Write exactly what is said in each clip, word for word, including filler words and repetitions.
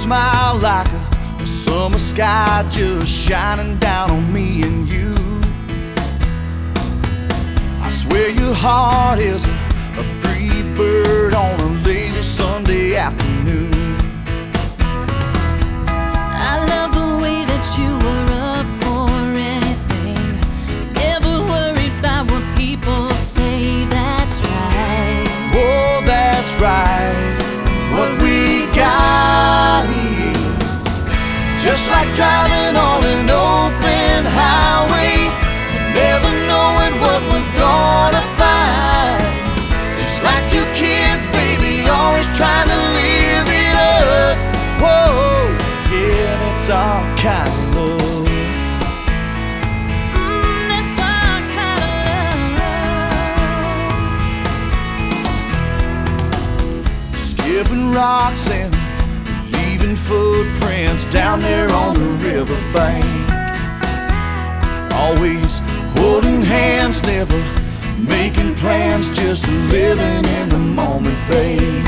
smile like a, a summer sky just shining down on me and you. I swear your heart is a, a free bird on a lazy Sunday afternoon. I love the way that you were up for anything, never worried about what people say. That's right. Oh, that's right. What we got is just like driving on an open highway, never knowing what we're gonna find. Just like two kids, baby, always trying to live it up. Whoa, yeah, that's our kind of love. Mm, that's our kind of love. Skipping rocks and leaving footprints down there on the riverbank. Always holding hands, never making plans, just living in the moment, babe.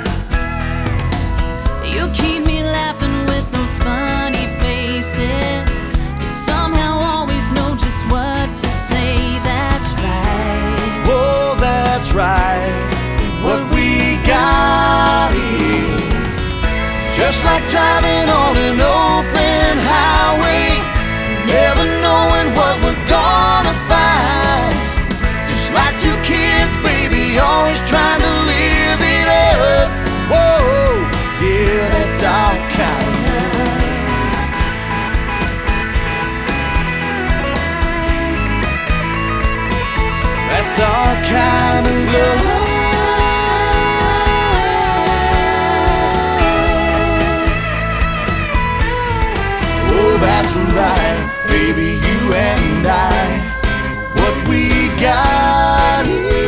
You keep me laughing with those funny faces. You somehow always know just what to say. That's right. Oh, that's right. What we got is just like driving on an open highway, never knowing what we're gonna find. Just like two kids, baby, always trying to live it up. Whoa, yeah, that's our kind of love. That's our kind of love. Oh, that's right, baby, you and I. What we got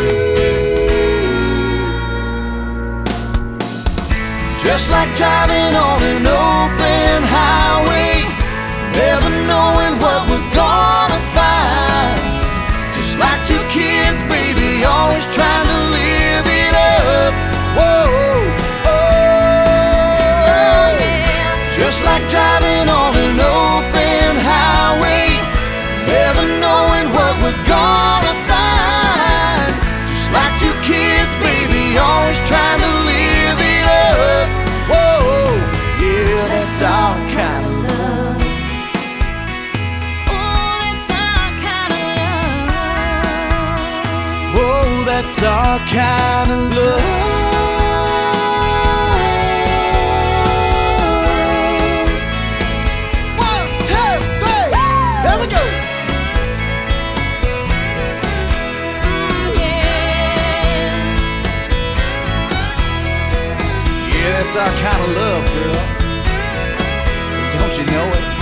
is just like driving on an open highway, never knowing what we're gonna find. Just like two kids, baby, always trying to live it up. Whoa, oh, just like driving on an open highway, never knowing what we're gonna find. Just like two kids, baby, always trying to live it up. Whoa, yeah, that's our kind of love. Oh, that's our kind of love. Whoa, that's our kind of love. It's our kind of love, girl. Don't you know it?